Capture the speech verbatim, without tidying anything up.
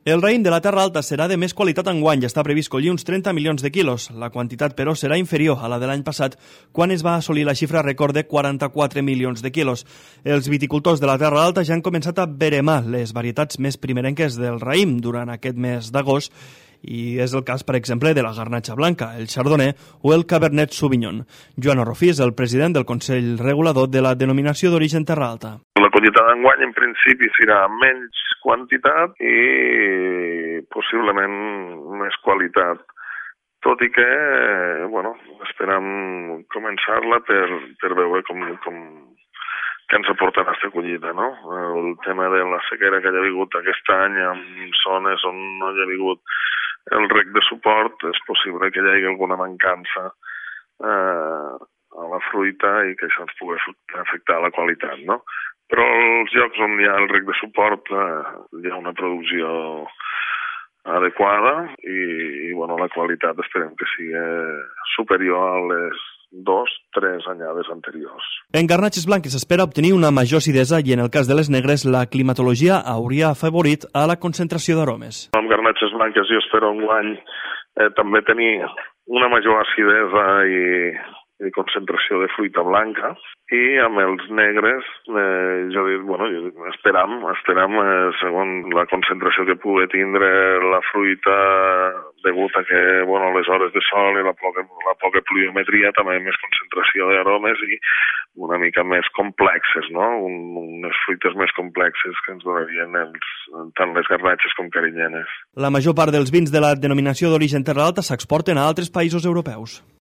El raïm de la Terra Alta serà de més qualitat enguany, està previst collir uns trenta milions de quilos. La quantitat, però, serà inferior a la de l'any passat, quan es va assolir la xifra rècord de quaranta-quatre milions de quilos. Els viticultors de la Terra Alta ja han començat a veremar les varietats més primerenques del raïm durant aquest mes d'agost, i és el cas, per exemple, de la garnatxa blanca, el chardonnay o el cabernet sauvignon. Joan Orrofí és el president del Consell Regulador de la denominació d'origen Terra Alta. La collita d'enguany, en principi, serà menys quantitat i possiblement més qualitat. Tot i que, bueno, esperam començar-la per, per veure com, com què ens aportarà aquesta collita, no? El tema de la sequera que hi ha hagut aquest any en zones on no hi ha hagut el rec de suport, és possible que hi hagi alguna mancança eh, a la fruita i que això ens pugui afectar la qualitat, no? Però als llocs on hi ha el rec de suport eh, hi ha una producció adequada i, i bueno, la qualitat esperem que sigui superior a les dos, tres anyades anteriors. En garnatxes blanques s'espera obtenir una major acidesa i en el cas de les negres la climatologia hauria afavorit a la concentració d'aromes. Amb garnatxes blanques jo espero enguany eh, també tenir una major acidesa i, i concentració de fruita blanca i amb els negres eh, jo dic, bueno, esperam, esperam eh, segons la concentració que pugui tindre la fruita degut a que, bueno, les hores de sol i la poca, la poca pluviometria també més concentració d'aromes i una mica més complexes, no? Un, unes fruites més complexes que ens donarien els, tant les garnatxes com carinyenes. La major part dels vins de la denominació d'origen Terra Alta s'exporten a altres països europeus.